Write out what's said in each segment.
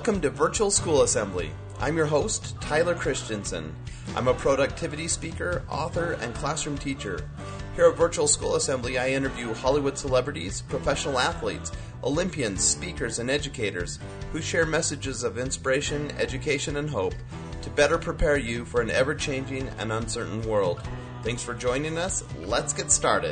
Welcome to Virtual School Assembly. I'm your host, Tyler Christensen. I'm a productivity speaker, author, and classroom teacher. Here at Virtual School Assembly, I interview Hollywood celebrities, professional athletes, Olympians, speakers, and educators who share messages of inspiration, education, and hope to better prepare you for an ever-changing and uncertain world. Thanks for joining us. Let's get started.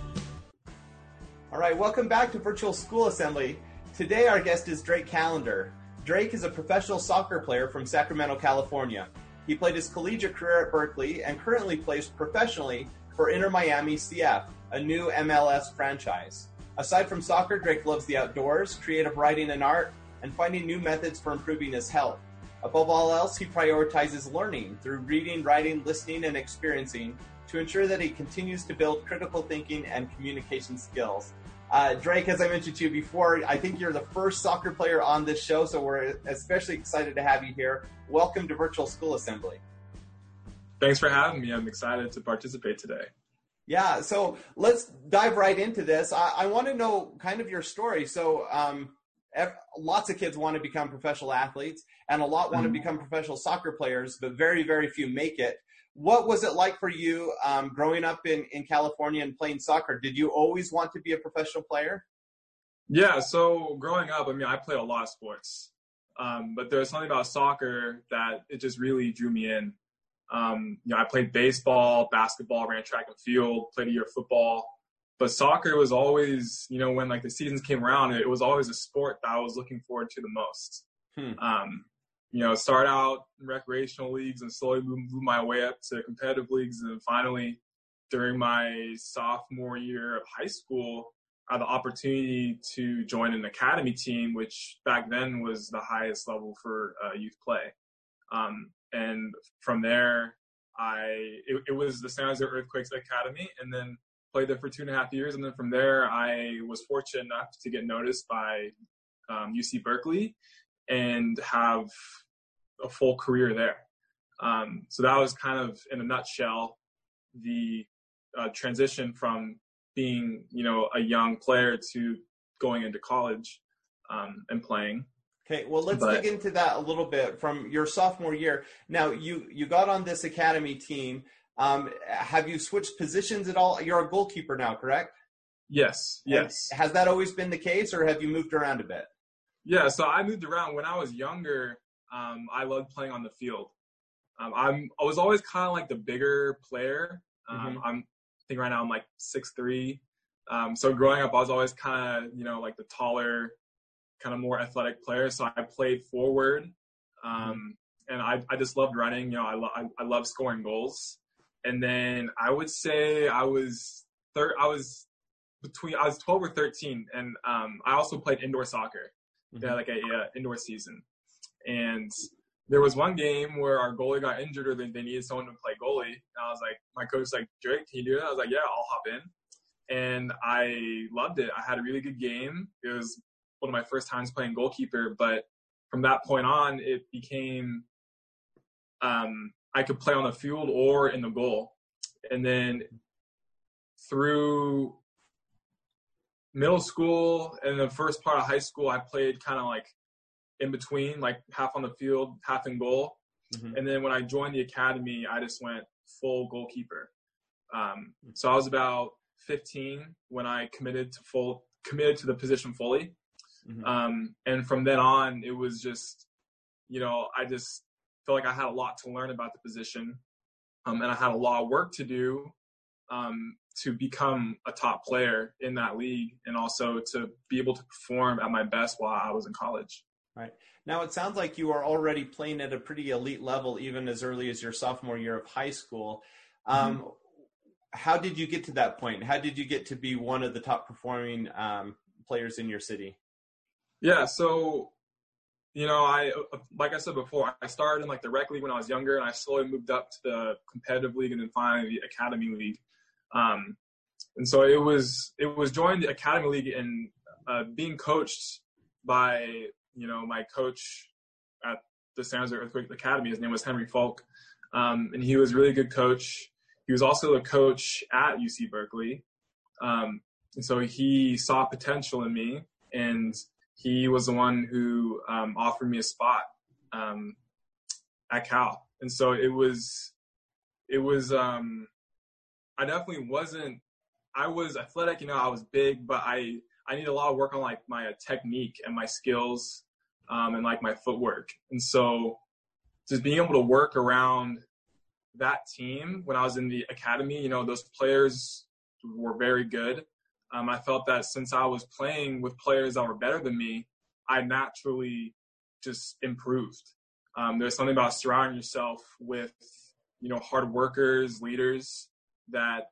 All right, welcome back to Virtual School Assembly. Today our guest is Drake Callender. Drake is a professional soccer player from Sacramento, California. He played his collegiate career at Berkeley and currently plays professionally for Inter Miami CF, a new MLS franchise. Aside from soccer, Drake loves the outdoors, creative writing and art, and finding new methods for improving his health. Above all else, he prioritizes learning through reading, writing, listening, and experiencing to ensure that he continues to build critical thinking and communication skills. Drake, as I mentioned to you before, I think you're the first soccer player on this show, so we're especially excited to have you here. Welcome to Virtual School Assembly. Thanks for having me. I'm excited to participate today. Yeah, so let's dive right into this. I want to know kind of your story. So lots of kids want to become professional athletes, and a lot want to become professional soccer players, but very, very few make it. What was it like for you growing up in California and playing soccer? Did you always want to be a professional player? Yeah, so growing up, I played a lot of sports. But there was something about soccer that it just really drew me in. I played baseball, basketball, ran track and field, played a year of football. But soccer was always, when like the seasons came around, it was always a sport that I was looking forward to the most. Start out in recreational leagues and slowly move my way up to competitive leagues. And then finally, during my sophomore year of high school, I had the opportunity to join an academy team, which back then was the highest level for youth play. And from there, it was the San Jose Earthquakes Academy, and then played there for 2.5 years. And then from there, I was fortunate enough to get noticed by UC Berkeley and have a full career there. So that was kind of, in a nutshell, the transition from being, a young player to going into college and playing. Okay, well, let's dig into that a little bit from your sophomore year. Now, you got on this academy team. Have you switched positions at all? You're a goalkeeper now, correct? Yes. Has that always been the case, or have you moved around a bit? Yeah, so I moved around. When I was younger, I loved playing on the field. I was always kind of like the bigger player. I think right now I'm like 6'3". So growing up, I was always kind of, like the taller, kind of more athletic player. So I played forward, and I just loved running. I love scoring goals. And then I would say I was 12 or 13, and I also played indoor soccer. They had like a indoor season. And there was one game where our goalie got injured, or they needed someone to play goalie. And I was like, my coach was like, Drake, can you do it? I was like, yeah, I'll hop in. And I loved it. I had a really good game. It was one of my first times playing goalkeeper. But from that point on, it became I could play on the field or in the goal. And then through middle school and the first part of high school, I played kind of like in between, like half on the field, half in goal. And then when I joined the academy, I just went full goalkeeper. So I was about 15 when I committed to the position fully. And from then on, it was just, I just felt like I had a lot to learn about the position. And I had a lot of work to do to become a top player in that league, and also to be able to perform at my best while I was in college. Right. Now, it sounds like you are already playing at a pretty elite level, even as early as your sophomore year of high school. How did you get to that point? How did you get to be one of the top performing players in your city? Yeah, so, I like I said before, I started in like the rec league when I was younger, and I slowly moved up to the competitive league and then finally the academy league. And so it was joining the academy league and being coached by, my coach at the San Jose Earthquake Academy. His name was Henry Folk. And he was a really good coach. He was also a coach at UC Berkeley. And so he saw potential in me, and he was the one who offered me a spot at Cal. And so it was I definitely wasn't, I was athletic, I was big, but I need a lot of work on like my technique and my skills and like my footwork. And so just being able to work around that team when I was in the academy, those players were very good. I felt that since I was playing with players that were better than me, I naturally just improved. There's something about surrounding yourself with, hard workers, leaders, that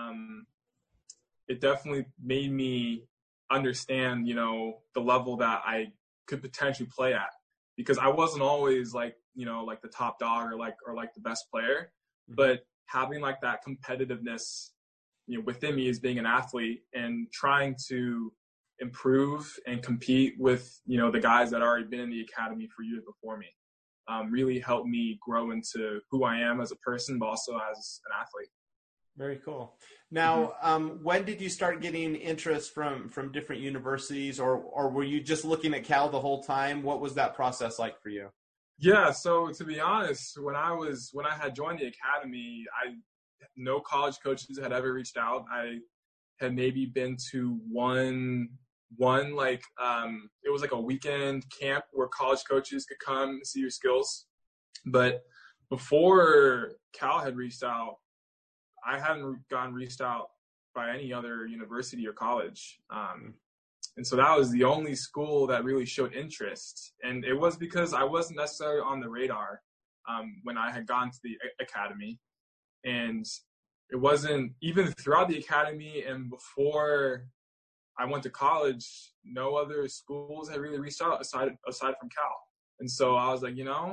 it definitely made me understand, the level that I could potentially play at, because I wasn't always like, like the top dog or like the best player, but having like that competitiveness, within me as being an athlete and trying to improve and compete with, the guys that already been in the academy for years before me, really helped me grow into who I am as a person, but also as an athlete. Very cool. Now, when did you start getting interest from different universities, or were you just looking at Cal the whole time? What was that process like for you? Yeah, so to be honest, when I had joined the academy, no college coaches had ever reached out. I had maybe been to one like it was like a weekend camp where college coaches could come and see your skills. But before Cal had reached out, I hadn't gotten reached out by any other university or college. And so that was the only school that really showed interest. And it was because I wasn't necessarily on the radar when I had gone to the academy. And it wasn't even throughout the academy and before I went to college, no other schools had really reached out aside from Cal. And so I was like,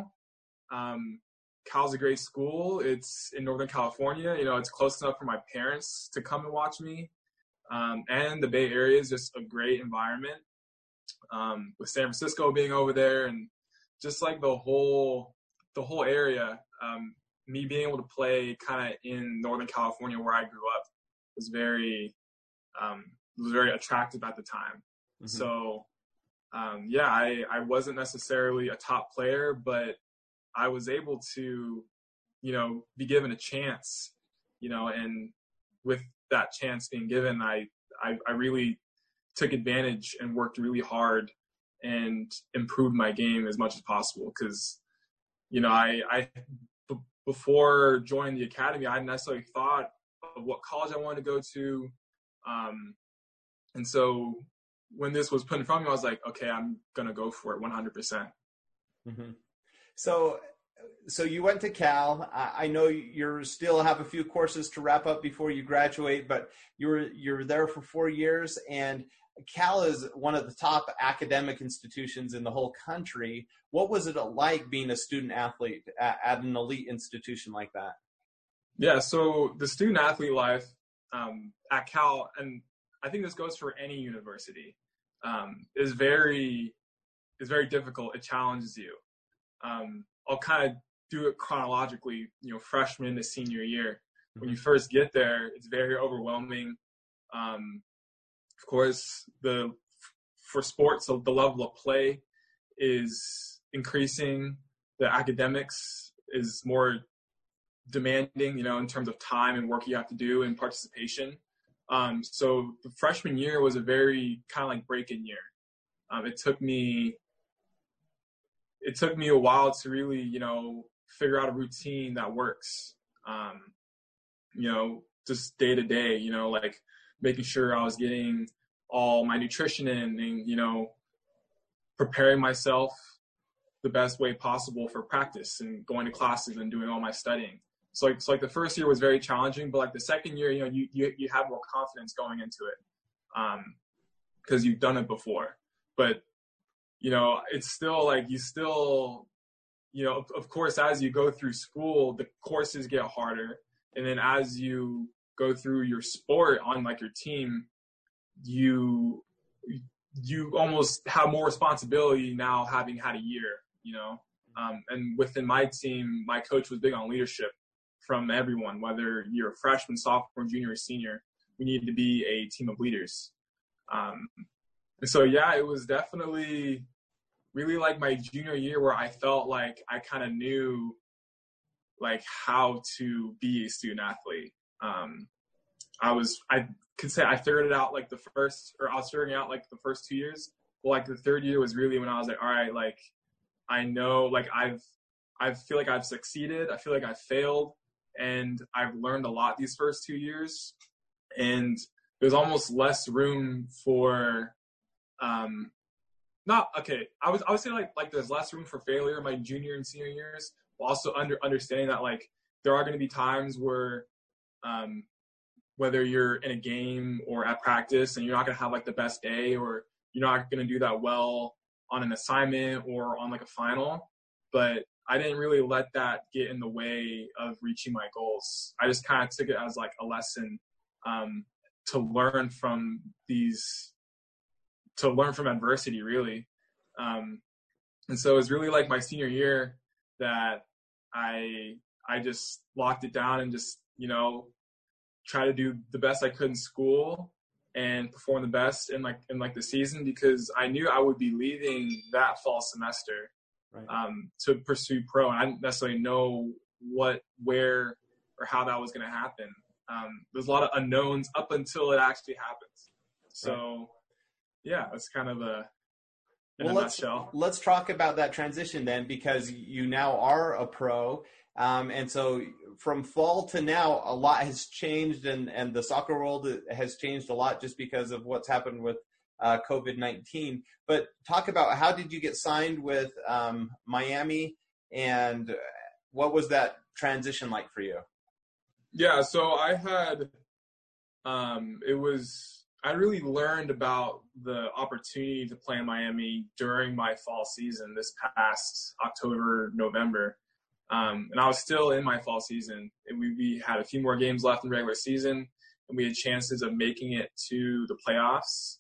Cal's a great school. It's in Northern California. It's close enough for my parents to come and watch me. And the Bay Area is just a great environment, with San Francisco being over there and just like the whole area. Me being able to play kind of in Northern California where I grew up was very attractive at the time. Mm-hmm. So, I wasn't necessarily a top player, but I was able to, be given a chance, and with that chance being given, I really took advantage and worked really hard and improved my game as much as possible. Cause, before joining the academy, I hadn't necessarily thought of what college I wanted to go to. And so when this was put in front of me, I was like, okay, I'm going to go for it 100%. Mm-hmm. So you went to Cal. I know you still have a few courses to wrap up before you graduate, but you're there for 4 years, and Cal is one of the top academic institutions in the whole country. What was it like being a student athlete at an elite institution like that? Yeah, so the student athlete life at Cal, and I think this goes for any university, is very difficult. It challenges you. I'll kind of do it chronologically, freshman to senior year. When you first get there, it's very overwhelming. Of course, for sports, the level of play is increasing. The academics is more demanding, in terms of time and work you have to do and participation. So the freshman year was a very kind of like break-in year. It took me a while to really, figure out a routine that works. Just day to day, like making sure I was getting all my nutrition in and, preparing myself the best way possible for practice and going to classes and doing all my studying. So like the first year was very challenging, but like the second year, you have more confidence going into it, because you've done it before. But, it's still like of course, as you go through school, the courses get harder. And then as you go through your sport on like your team, you almost have more responsibility now having had a year, and within my team, my coach was big on leadership from everyone, whether you're a freshman, sophomore, junior, or senior. We needed to be a team of leaders. And so, yeah, it was definitely really like my junior year where I felt like I kind of knew like how to be a student athlete. I could say I figured it out like I was figuring out like the first 2 years. Well, like the third year was really when I was like, all right, like I know, like I feel like I've succeeded. I feel like I've failed, and I've learned a lot these first 2 years. And there's almost less room for, not okay. I would say like there's less room for failure in my junior and senior years, but also understanding that like there are going to be times where, whether you're in a game or at practice and you're not going to have like the best day, or you're not going to do that well on an assignment or on like a final. But I didn't really let that get in the way of reaching my goals. I just kind of took it as like a lesson, to learn from adversity, really. And so it was really like my senior year that I just locked it down and just, try to do the best I could in school and perform the best in the season, because I knew I would be leaving that fall semester, Right. to pursue pro, and I didn't necessarily know what, where, or how that was going to happen. There's a lot of unknowns up until it actually happens. So, Right. yeah, that's kind of in a Let's nutshell. talk about that transition then, because you now are a pro, and so from fall to now, a lot has changed, and the soccer world has changed a lot just because of what's happened with COVID-19. But talk about, how did you get signed with Miami, and what was that transition like for you? Yeah, so I really learned about the opportunity to play in Miami during my fall season this past October, November. And I was still in my fall season. And we had a few more games left in the regular season, and we had chances of making it to the playoffs.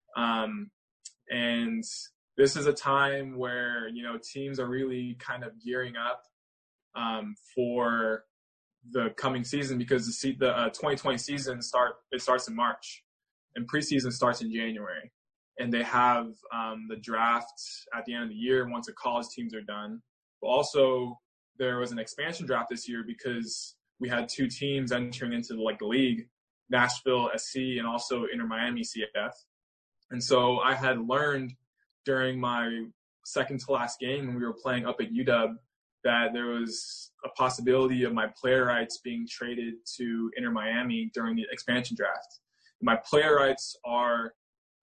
And this is a time where, teams are really kind of gearing up, for the coming season, because the 2020 season starts in March, and preseason starts in January, and they have the draft at the end of the year once the college teams are done. But also there was an expansion draft this year because we had two teams entering into the league, Nashville SC and also Inter Miami CF. And so I had learned during my second to last game when we were playing up at UW that there was a possibility of my player rights being traded to Inter Miami during the expansion draft. My player rights are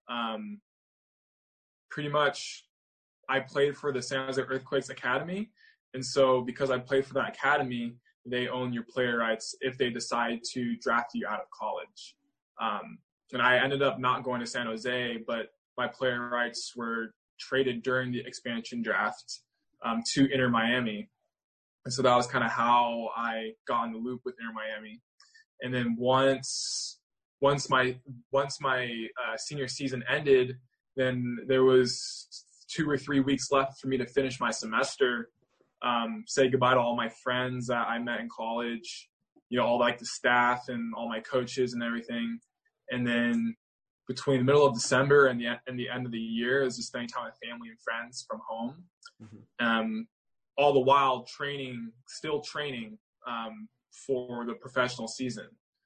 pretty much, I played for the San Jose Earthquakes Academy. And so because I played for that academy, they own your player rights if they decide to draft you out of college. And I ended up not going to San Jose, but my player rights were traded during the expansion draft to Inter Miami. And so that was kind of how I got in the loop with Inter Miami. And then once my senior season ended, then there was 2 or 3 weeks left for me to finish my semester, say goodbye to all my friends that I met in college, all the staff and all my coaches and everything. And then between the middle of December and the end of the year, is just spending time with family and friends from home. Mm-hmm. All the while still training for the professional season.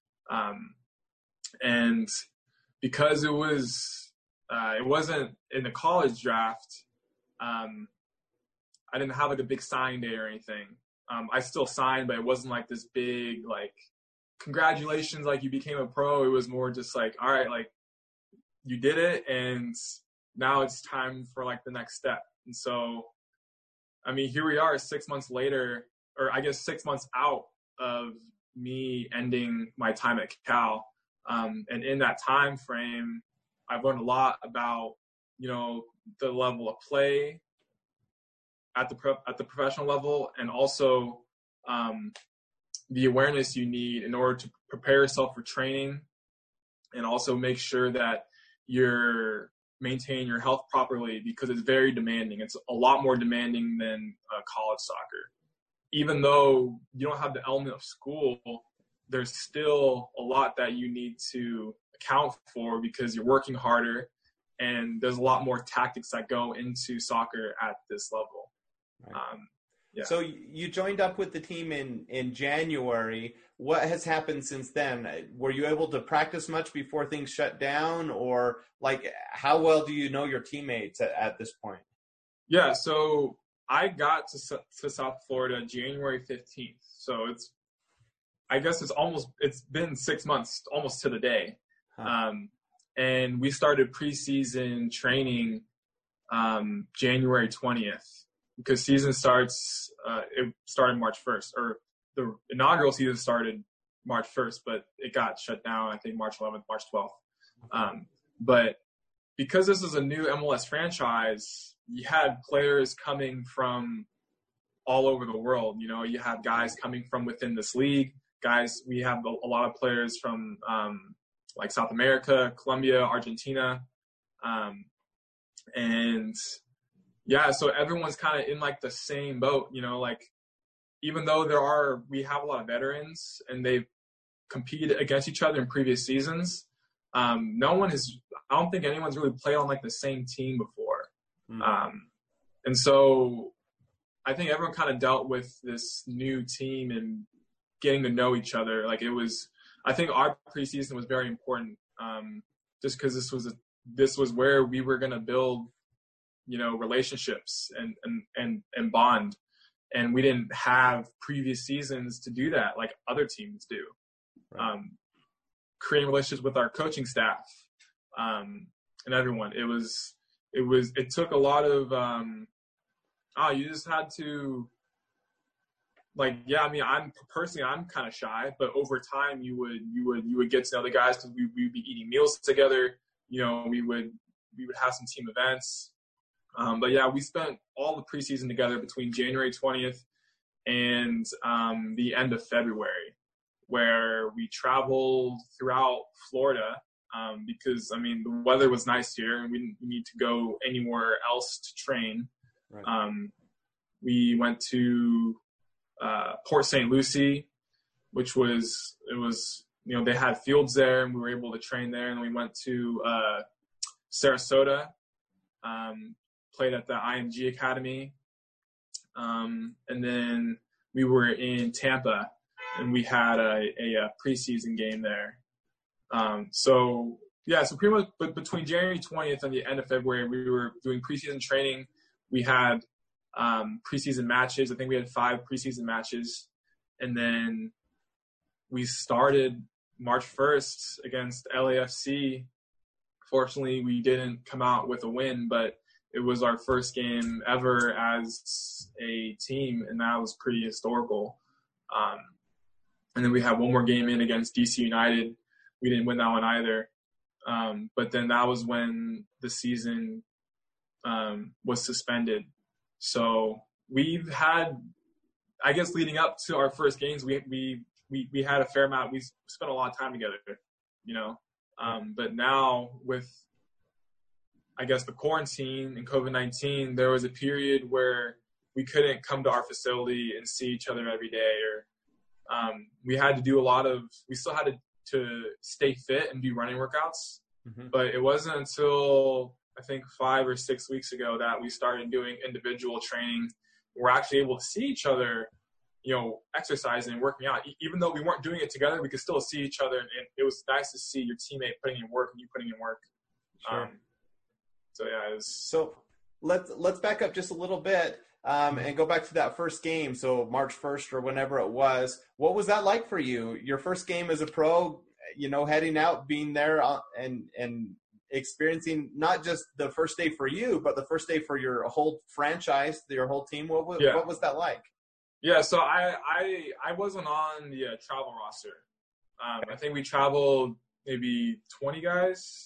And because it wasn't in the college draft, I didn't have a big sign day or anything. I still signed, but it wasn't this big, congratulations, you became a pro. It was more just all right, you did it, and now it's time for the next step. And so, here we are 6 months later, or I guess 6 months out of me ending my time at Cal. And in that time frame, I've learned a lot about, the level of play at the professional level, and also the awareness you need in order to prepare yourself for training, and also make sure that you're maintaining your health properly, because it's very demanding. It's a lot more demanding than college soccer. Even though you don't have the element of school, there's still a lot that you need to account for, because you're working harder, and there's a lot more tactics that go into soccer at this level. Right. Yeah. So you joined up with the team in January. What has happened since then? Were you able to practice much before things shut down, or like how well do you know your teammates at this point? Yeah, so I got to South Florida January 15th. So it's been 6 months almost to the day. Huh. And we started preseason training January 20th. Because season starts, it started March 1st, or the inaugural season started March 1st, but it got shut down, I think, March 11th, March 12th. But because this is a new MLS franchise, you had players coming from all over the world. You know, you have guys coming from within this league. We have a lot of players from like South America, Colombia, Argentina, and yeah, so everyone's kind of in like the same boat, you know, like even though we have a lot of veterans and they've competed against each other in previous seasons, I don't think anyone's really played on like the same team before. And so I think everyone kind of dealt with this new team and getting to know each other. Like I think our preseason was very important, just because this was where we were going to build, you know, relationships and bond. And we didn't have previous seasons to do that like other teams do. Right. Creating relationships with our coaching staff, and everyone. It took a lot of, you just had to, like, yeah, I mean, I'm kind of shy, but over time you would get to know the guys because we'd be eating meals together. You know, we would have some team events. But yeah, we spent all the preseason together between January 20th and the end of February, where we traveled throughout Florida because, I mean, the weather was nice here and we didn't need to go anywhere else to train. Right. We went to Port St. Lucie, which was, you know, they had fields there and we were able to train there. And we went to Sarasota, played at the IMG Academy. And then we were in Tampa and we had a preseason game there. So pretty much between January 20th and the end of February, we were doing preseason training. We had preseason matches. I think we had 5 preseason matches. And then we started March 1st against LAFC. Fortunately, we didn't come out with a win, but it was our first game ever as a team, and that was pretty historical. And then we had one more game in against DC United. We didn't win that one either. But then that was when the season was suspended. So we've had, I guess, leading up to our first games, we had a fair amount. We spent a lot of time together, you know. But now with, I guess, the quarantine and COVID-19, there was a period where we couldn't come to our facility and see each other every day, or we had to do we still had to stay fit and do running workouts. Mm-hmm. But it wasn't until I think 5 or 6 weeks ago that we started doing individual training. We're actually able to see each other, you know, exercising and working out. Even though we weren't doing it together, we could still see each other. And it was nice to see your teammate putting in work and you putting in work. Sure. So yeah, So let's back up just a little bit and go back to that first game. So March 1st or whenever it was, what was that like for you? Your first game as a pro, you know, heading out, being there and experiencing not just the first day for you, but the first day for your whole franchise, your whole team. What was that like? Yeah, so I wasn't on the travel roster. I think we traveled maybe 20 guys.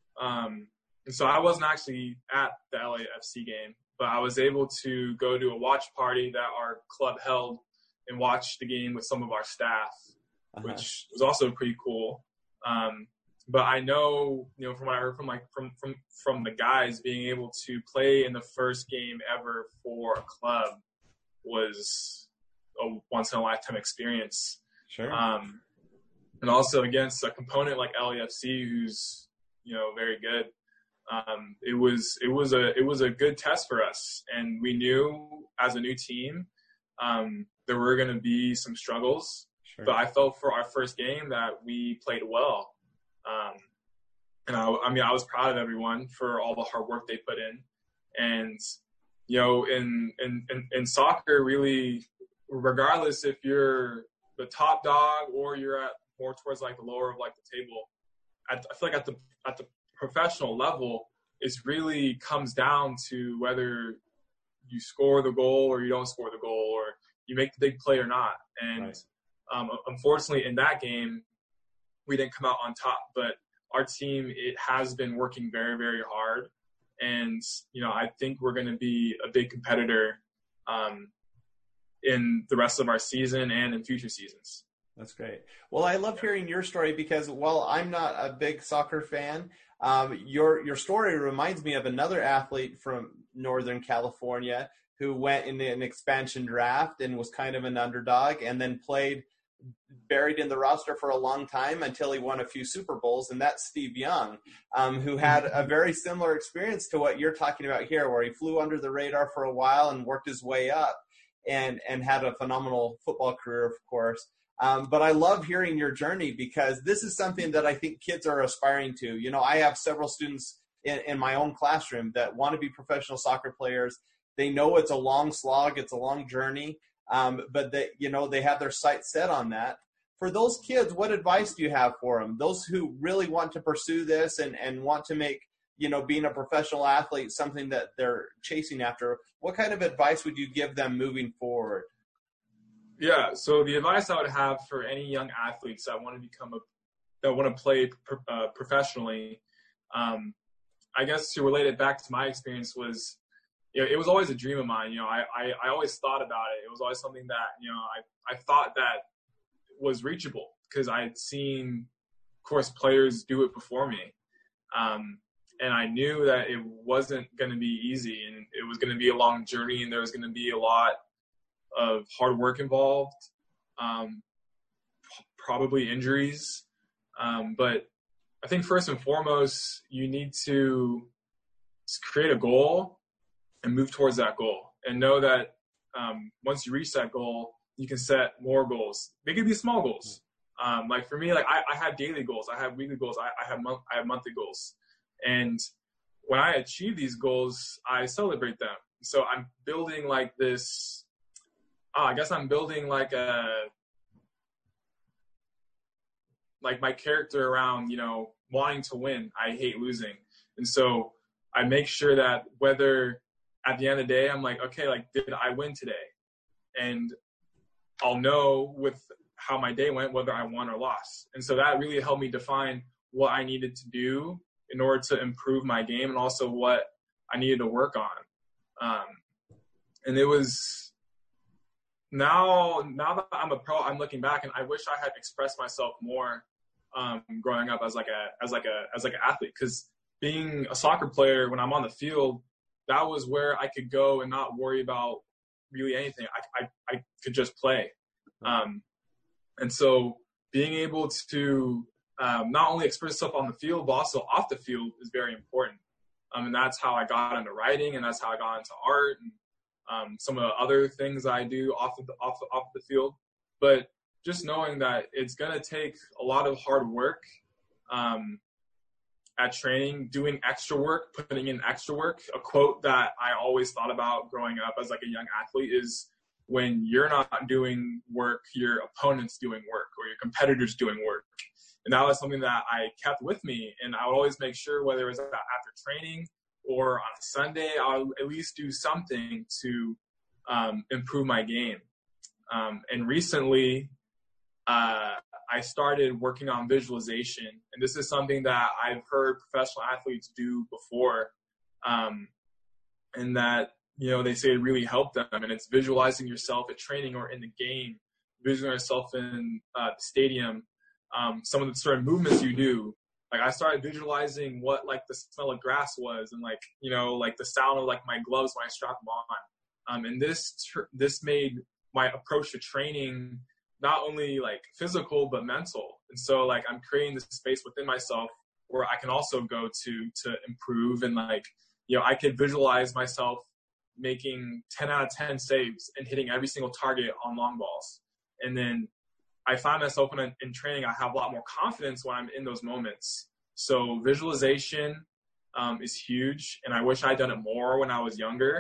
And so I wasn't actually at the LAFC game, but I was able to go to a watch party that our club held and watch the game with some of our staff, which was also pretty cool. But I know, you know, from what I heard from the guys, being able to play in the first game ever for a club was a once in a lifetime experience. Sure. And also against a component like LAFC, who's, you know, very good. It was a good test for us, and we knew as a new team there were going to be some struggles. Sure. But I felt for our first game that we played well, and I was proud of everyone for all the hard work they put in, and in soccer, really, regardless if you're the top dog or you're at more towards like the lower of like the table, I feel like at the professional level, it really comes down to whether you score the goal or you don't score the goal, or you make the big play or not. And right. Unfortunately, in that game, we didn't come out on top. But our team, it has been working very, very hard. And, I think we're going to be a big competitor in the rest of our season and in future seasons. That's great. Well, I love hearing your story because while I'm not a big soccer fan, your story reminds me of another athlete from Northern California who went in an expansion draft and was kind of an underdog and then played buried in the roster for a long time until he won a few Super Bowls, and that's Steve Young, who had a very similar experience to what you're talking about here, where he flew under the radar for a while and worked his way up and had a phenomenal football career, of course. But I love hearing your journey because this is something that I think kids are aspiring to. I have several students in my own classroom that want to be professional soccer players. They know it's a long slog, it's a long journey, but they have their sights set on that. For those kids, what advice do you have for them? Those who really want to pursue this and want to make, being a professional athlete something that they're chasing after, what kind of advice would you give them moving forward? Yeah, so the advice I would have for any young athletes that want to play professionally, I guess to relate it back to my experience was, it was always a dream of mine. I always thought about it. It was always something that, I thought that was reachable because I had seen, of course, players do it before me. And I knew that it wasn't going to be easy and it was going to be a long journey and there was going to be a lot of hard work involved, probably injuries. But I think first and foremost, you need to create a goal and move towards that goal and know that once you reach that goal, you can set more goals. They could be small goals. Like for me, like I have daily goals. I have weekly goals. I have monthly goals. And when I achieve these goals, I celebrate them. So I'm building like this, I guess I'm building like my character around, wanting to win. I hate losing. And so I make sure that whether at the end of the day, I'm like, okay, like, did I win today? And I'll know with how my day went, whether I won or lost. And so that really helped me define what I needed to do in order to improve my game and also what I needed to work on. And it was now that I'm a pro, I'm looking back and I wish I had expressed myself more growing up as like an athlete, because being a soccer player, when I'm on the field, that was where I could go and not worry about really anything. I could just play. And so being able to not only express yourself on the field, but also off the field is very important. And that's how I got into writing, and that's how I got into art and some of the other things I do off the field. But just knowing that it's going to take a lot of hard work at training, doing extra work, putting in extra work. A quote that I always thought about growing up as like a young athlete is, when you're not doing work, your opponent's doing work or your competitor's doing work. And that was something that I kept with me. And I would always make sure, whether it was after training or on a Sunday, I would at least do something to improve my game. And recently, I started working on visualization. And this is something that I've heard professional athletes do before. And that, they say it really helped them. And it's visualizing yourself at training or in the game, visualizing yourself in the stadium, some of the certain movements you do. Like I started visualizing what like the smell of grass was, and like, like the sound of like my gloves when I strap them on. And this made my approach to training not only like physical, but mental. And so like I'm creating this space within myself where I can also go to improve. And like, I could visualize myself making 10 out of 10 saves and hitting every single target on long balls. And then I find myself in training, I have a lot more confidence when I'm in those moments. So visualization is huge, and I wish I'd done it more when I was younger.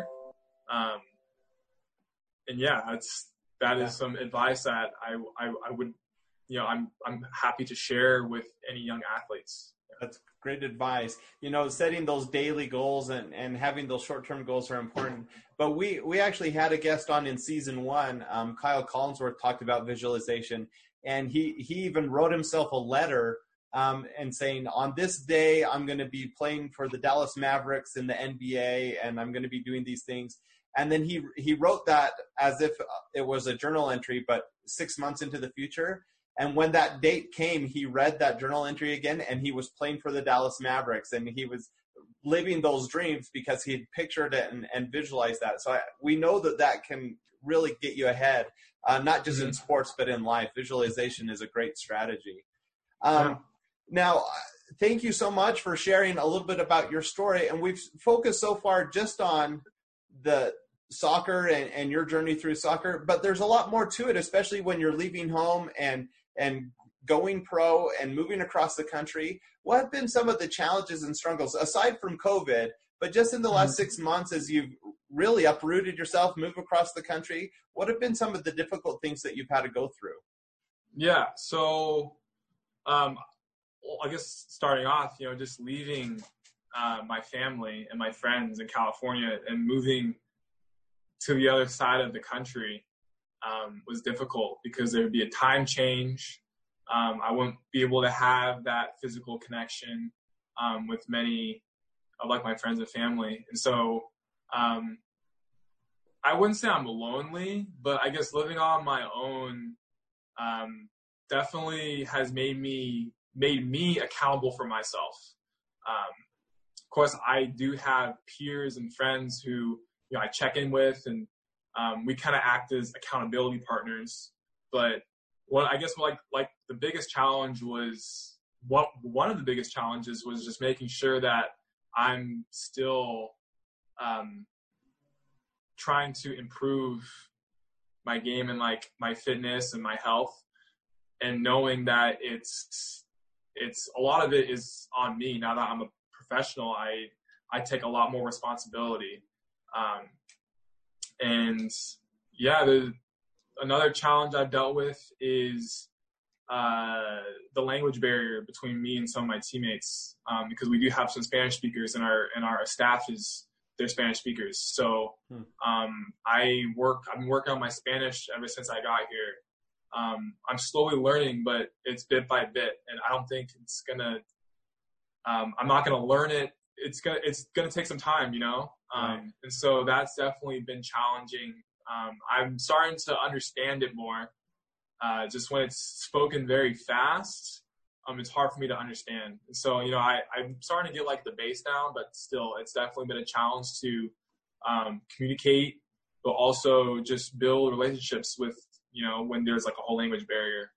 And yeah, that is some advice that I would, I'm happy to share with any young athletes. That's great advice. Setting those daily goals and having those short-term goals are important. But we actually had a guest on in season 1. Kyle Collinsworth talked about visualization, and he even wrote himself a letter and saying, on this day, I'm going to be playing for the Dallas Mavericks in the NBA, and I'm going to be doing these things. And then he wrote that as if it was a journal entry, but 6 months into the future. And when that date came, he read that journal entry again, and he was playing for the Dallas Mavericks, and he was living those dreams because he had pictured it and visualized that. So we know that can really get you ahead, not just in sports, but in life. Visualization is a great strategy. Now, thank you so much for sharing a little bit about your story. And we've focused so far just on the soccer and your journey through soccer, but there's a lot more to it, especially when you're leaving home and going pro and moving across the country. What have been some of the challenges and struggles aside from COVID, but just in the last 6 months as you've really uprooted yourself, moved across the country? What have been some of the difficult things that you've had to go through? Yeah. So, I guess starting off, just leaving my family and my friends in California and moving to the other side of the country was difficult because there would be a time change. I wouldn't be able to have that physical connection with many of like my friends and family. And so I wouldn't say I'm lonely, but I guess living on my own definitely has made me accountable for myself. Of course, I do have peers and friends who I check in with, and we kind of act as accountability partners. But the biggest challenge was one of the biggest challenges was just making sure that I'm still trying to improve my game and like my fitness and my health, and knowing that it's a lot of it is on me. Now that I'm a professional, I take a lot more responsibility. And yeah, another challenge I've dealt with is the language barrier between me and some of my teammates, because we do have some Spanish speakers, and our staff they're Spanish speakers. So I've been working on my Spanish ever since I got here. I'm slowly learning, but it's bit by bit, and I don't think it's gonna. I'm not gonna learn it. It's gonna take some time, Right. And so that's definitely been challenging. I'm starting to understand it more. Just when it's spoken very fast, it's hard for me to understand. And so, I'm starting to get like the base down, but still, it's definitely been a challenge to communicate, but also just build relationships with, when there's like a whole language barrier.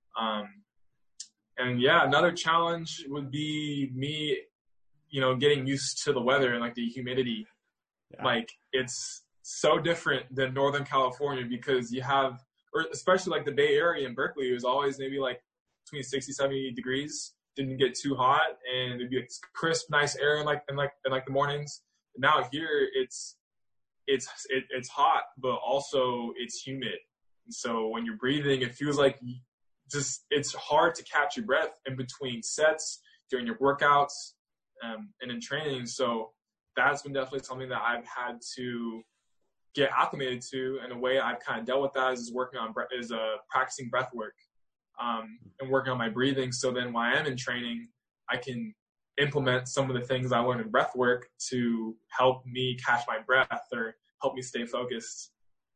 And yeah, another challenge would be me, getting used to the weather and like the humidity. Yeah. Like it's so different than Northern California because you have, or especially like the Bay Area in Berkeley, it was always maybe like between 60, 70 degrees, didn't get too hot, and it'd be a crisp, nice air in the mornings. And now here it's hot, but also it's humid. And so when you're breathing, it feels like it's hard to catch your breath in between sets during your workouts and in training. So that's been definitely something that I've had to get acclimated to. And the way I've kind of dealt with that is practicing breath work and working on my breathing. So then when I am in training, I can implement some of the things I learned in breath work to help me catch my breath or help me stay focused.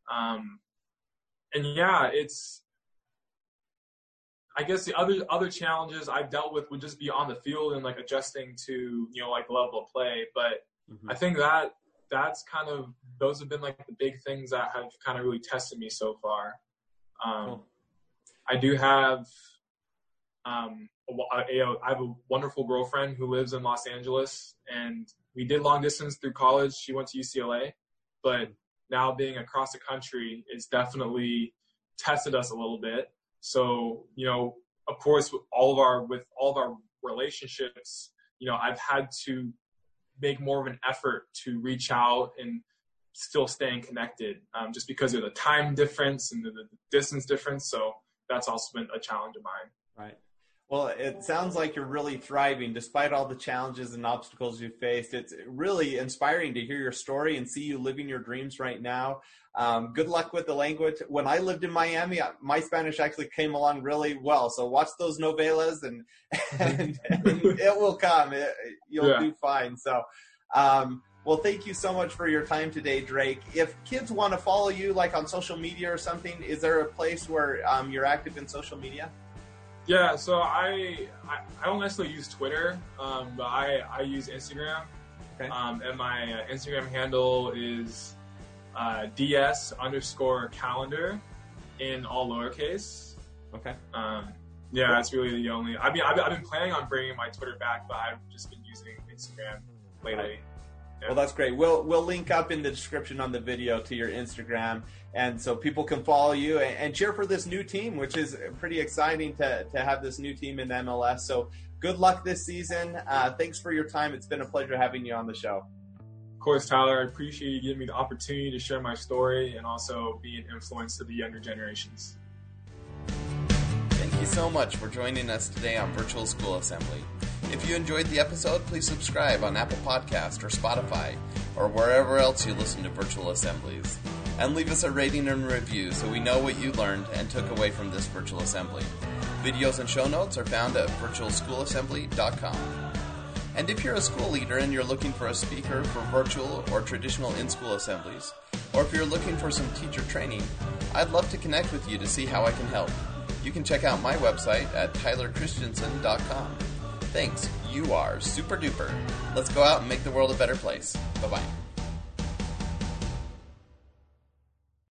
And yeah, I guess the other challenges I've dealt with would just be on the field and like adjusting to, like the level of play. But I think that's kind of, those have been like the big things that have kind of really tested me so far. Cool. I do have I have a wonderful girlfriend who lives in Los Angeles, and we did long distance through college. She went to UCLA, but now being across the country is definitely tested us a little bit. So, of course, with all of our relationships, I've had to make more of an effort to reach out and still staying connected, just because of the time difference and the distance difference. So that's also been a challenge of mine. Right. Well, it sounds like you're really thriving despite all the challenges and obstacles you faced. It's really inspiring to hear your story and see you living your dreams right now. Good luck with the language. When I lived in Miami, my Spanish actually came along really well. So watch those novelas and it will come. You'll do fine. So, well, thank you so much for your time today, Drake. If kids want to follow you, like on social media or something, is there a place where you're active in social media? Yeah, so I don't necessarily use Twitter, but I use Instagram. Okay. And my Instagram handle is ds_calendar in all lowercase. Okay. Yeah, that's really the only. I've been planning on bringing my Twitter back, but I've just been using Instagram lately. Right. Yeah. Well, that's great. We'll link up in the description on the video to your Instagram, and so people can follow you and cheer for this new team, which is pretty exciting to have this new team in MLS. So good luck this season. Thanks for your time. It's been a pleasure having you on the show. Of course, Tyler, I appreciate you giving me the opportunity to share my story and also be an influence to the younger generations. Thank you so much for joining us today on Virtual School Assembly. If you enjoyed the episode, please subscribe on Apple Podcast or Spotify or wherever else you listen to Virtual Assemblies. And leave us a rating and review so we know what you learned and took away from this Virtual Assembly. Videos and show notes are found at virtualschooلاssembly.com. And if you're a school leader and you're looking for a speaker for virtual or traditional in-school assemblies, or if you're looking for some teacher training, I'd love to connect with you to see how I can help. You can check out my website at tylerchristiansen.com. Thanks. You are super duper. Let's go out and make the world a better place. Bye-bye.